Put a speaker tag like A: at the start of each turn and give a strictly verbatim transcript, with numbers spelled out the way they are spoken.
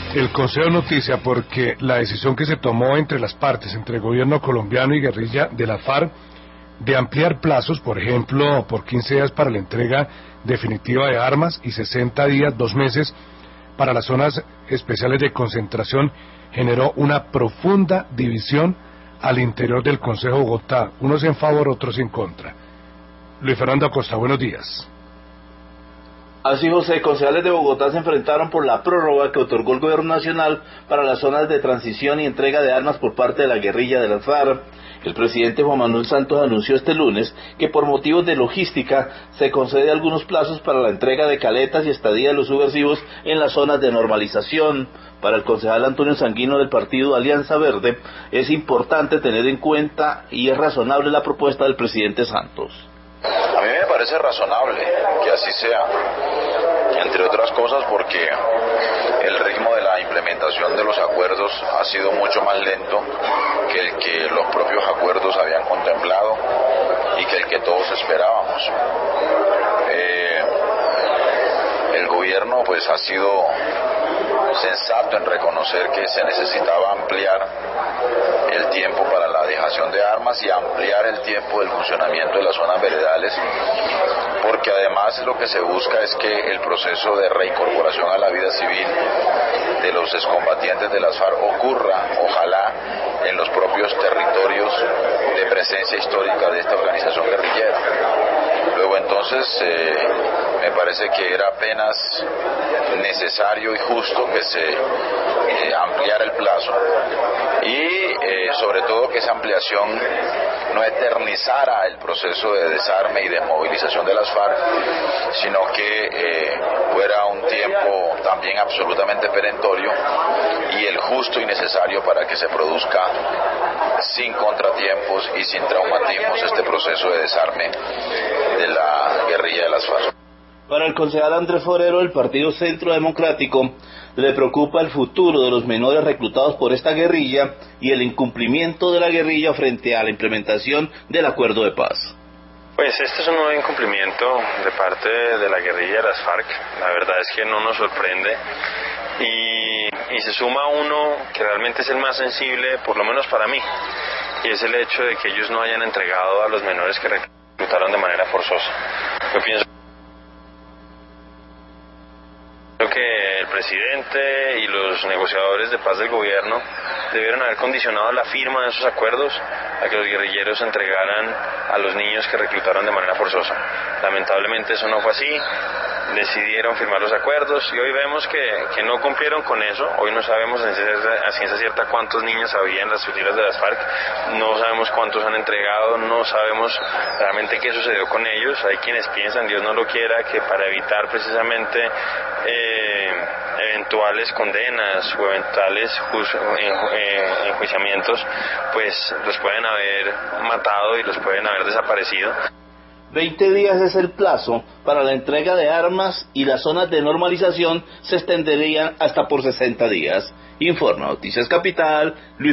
A: El Consejo Noticia porque la decisión que se tomó entre las partes, entre el gobierno colombiano y guerrilla de la FARC, de ampliar plazos, por ejemplo, por quince días para la entrega definitiva de armas y sesenta días, dos meses, para las zonas especiales de concentración, generó una profunda división al interior del Consejo de Bogotá, unos en favor, otros en contra. Luis Fernando Acosta, buenos días.
B: Así, José, concejales de Bogotá se enfrentaron por la prórroga que otorgó el gobierno nacional para las zonas de transición y entrega de armas por parte de la guerrilla de las FARC. El presidente Juan Manuel Santos anunció este lunes que por motivos de logística se concede algunos plazos para la entrega de caletas y estadía de los subversivos en las zonas de normalización. Para el concejal Antonio Sanguino del partido Alianza Verde, es importante tener en cuenta y es razonable la propuesta del presidente Santos.
C: A mí me parece razonable que así sea, entre otras cosas porque el ritmo de la implementación de los acuerdos ha sido mucho más lento que el que los propios acuerdos habían contemplado y que el que todos esperábamos. Eh, el gobierno pues ha sido sensato en reconocer que se necesitaba ampliar el tiempo para la dejación de armas y ampliar el tiempo del funcionamiento de las zonas veredales, porque además lo que se busca es que el proceso de reincorporación a la vida civil de los excombatientes de las FARC ocurra, ojalá, en los propios territorios de presencia histórica de esta organización guerrillera. Luego entonces eh, me parece que era apenas necesario y justo que se eh, ampliara el plazo y eh, sobre todo que esa ampliación no eternizara el proceso de desarme y desmovilización de las FARC, sino que eh, fuera un tiempo también absolutamente perentorio y el justo y necesario para que se produzca sin contratiempos y sin traumatismos este proceso de desarme de la guerrilla de las FARC.
B: Para el concejal Andrés Forero del Partido Centro Democrático, le preocupa el futuro de los menores reclutados por esta guerrilla y el incumplimiento de la guerrilla frente a la implementación del acuerdo de paz.
D: Pues este es un nuevo incumplimiento de parte de la guerrilla de las FARC, la verdad es que no nos sorprende y, y se suma uno que realmente es el más sensible, por lo menos para mí, y es el hecho de que ellos no hayan entregado a los menores que reclutaron de manera forzosa. Yo pienso que el presidente y los negociadores de paz del gobierno debieron haber condicionado la firma de esos acuerdos a que los guerrilleros entregaran a los niños que reclutaron de manera forzosa. Lamentablemente eso no fue así, decidieron firmar los acuerdos y hoy vemos que, que no cumplieron con eso. Hoy no sabemos a ciencia cierta cuántos niños había en las filas de las FARC, no sabemos cuántos han entregado, no sabemos realmente qué sucedió con ellos. Hay quienes piensan, Dios no lo quiera, que para evitar precisamente eh, eventuales condenas o eventuales eh, enjuiciamientos, pues los pueden haber matado y los pueden haber desaparecido.
B: veinte días es el plazo para la entrega de armas y las zonas de normalización se extenderían hasta por sesenta días. Informa Noticias Capital, Luis